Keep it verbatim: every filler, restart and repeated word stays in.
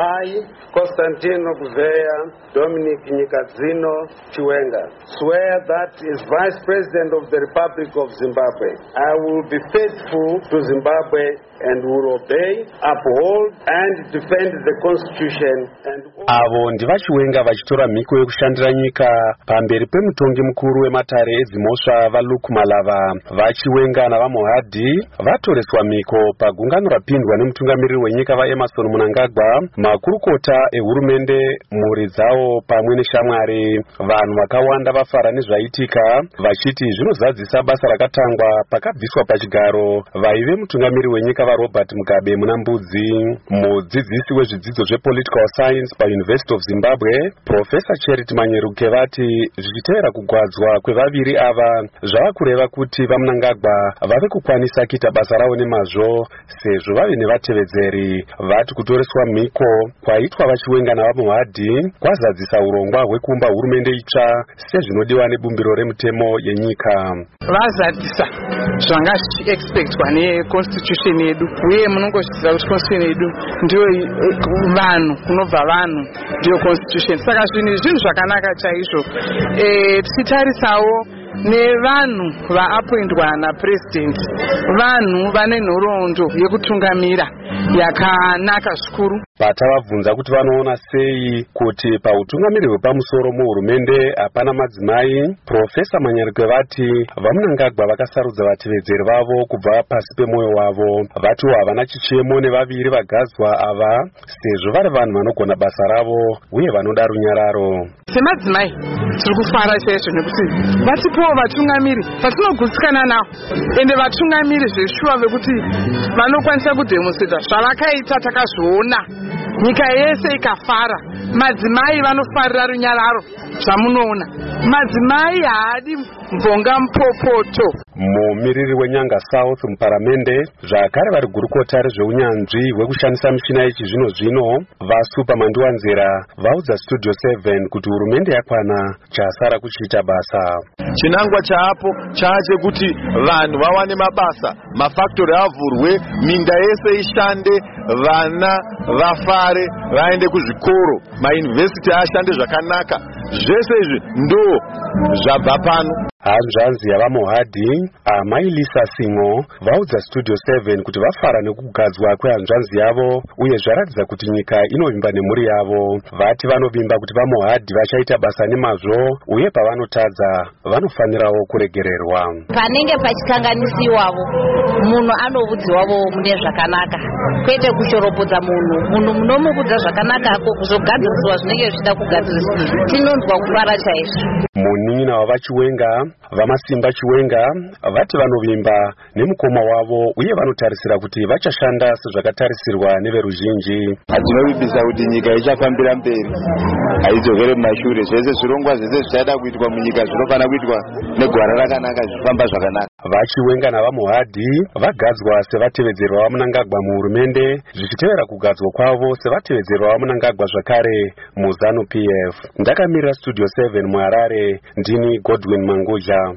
I, Constantino Gouveia Dominic Nyikadzino Chiwenga, swear that as Vice President of the Republic of Zimbabwe, I will be faithful to Zimbabwe and will obey, uphold and defend the Constitution and avo ndivachiwenga vachitora mhiko yekushandira nyika pamberi pemutongi mukuru wematare edzimhosva vaLuke Malava. Vachiwenga navaMohadhi vatoreswa mhiko pagungano rapindwa nemutungamiriri wenyika vaEmmerson Mnangagwa, makurukota ehurumende, mhuri dzavo pamwe neshamwari. Vanhu vakawanda vafara nezvaitika vachiti zvinozadzisa basa rakatangwa pakabviswa pachigaro vaive mutungamiriri wenyika vaRobert Mugabe Munambudzi. Mudzidzisi wezvidzidzo zvepolitical science paUniversity of Zimbabwe, Professor Charity Manyeruke, vati zvichitevera kugwadzwa kwevaviri ava zvava kureva kuti vaMnangagwa vave kukwanisa kuita basa ravo nemazvo sezvo vave nevatevedzeri. Vati kutoreswa mhiko kwaitwa vachiwenga navaMohadhi kwazadzisa urongwa hwekuumba hurumende itsva sezvinodiwa nebumbiro remutemo yenyika. Vazadzisa zvanga zvichiexpectwa neconstitution yedu, uye munongozviziva kuti constitution yedu ndiyo vanhu, kunobva vanhu ndiyo constitution. Saka zvinhu zvinhu zvakanaka chaizvo. E, tichitarisawo nevanhu vaappointwa napresident, vanhu vane nhoroondo yekutungamira yakanaka zvikuru. Patavabvunza kuti vanoona sei kuti pautungamiri hwepamusoro muhurumende hapana madzimai, Profesa Manyeruke vati vaMnangagwa vakasarudza vatevedzeri vavo kubva pasi pemwoyo wavo. Vatiwo havana chichemo nevaviri vagadzwa ava sezvo vari vanhu vanogona basa ravo uye vanoda runyararo. Semadzimai tiri kufara chaizvo nekuti vatipowo vatungamiri vatinogutsikana navo, ende vatungamiri zveshuwa vekuti vanokwanisa kudhemonstrata zvavakaita. Takazviona nyika yese ikafara. Madzimai vanofarira runyararo zvamunoona. Madzimai haadi mvonga mupopoto. Mumiriri weNyanga South muparamende zvakare vari gurukota rezveunyanzvi hwekushandisa michina yechizvino zvino vaSuper Mandiwanzira vaudza Studio seven kuti hurumende yakwana chasara kuchiita basa. Chinangwa chaapo chaachekuti vanhu vawane mabasa, mafactory avhurwe, minda yese ishande, vana vafare, vaende kuzvikoro, mauniversity ashande zvakanaka. Zvese izvi ndo zvabva pano. Hanzvanzi yavaMohadhi Amai Lisa Singo vaudza Studio seven kuti vafara nekugadzwa kwehanzvanzi yavo uye zvaratidza kuti nyika inovimba nemhuri yavo. Vati vanovimba kuti vaMohadhi vachaita basa nemazvo uye pavanotadza vanofanirawo kuregererwa. Panenge pachikanganisiwavo munhu anovudziwavo mune zvakanaka, kwete kushoropodza munhu. Munhu munomukudza zvakanaka ako kuzogadziswa zvinenge zvichida kugadziswa. Tinonzwa kufara chaizvo. Munin'ina wavaChiwenga vaMasimba Chiwenga vati vanovimba nemukoma wavo uye vanotarisira kuti vachashanda sezvakatarisirwa neveruzhinji. Hatinovibisa kuti nyika ichafambira mberi, haidzokere mumashure. Zvese zvirongwa zvese zvichada kuitwa munyika zvinofana kuitwa negwara rakanaka, zvifamba zvakanaka. VaChiwenga navaMohadhi vagadzwa sevatevedzeri vaMnangagwa muhurumende zvichitevera kugadzwa kwavo sevatevedzeri vaMnangagwa zvakare muZanu P F. Ndakamirira Studio seven muHarare, ndini Godwin Manguja.